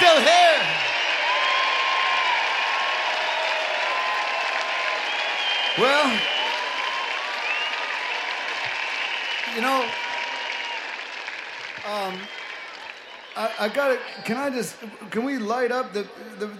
still here. Well, you know, I got it. Can we light up the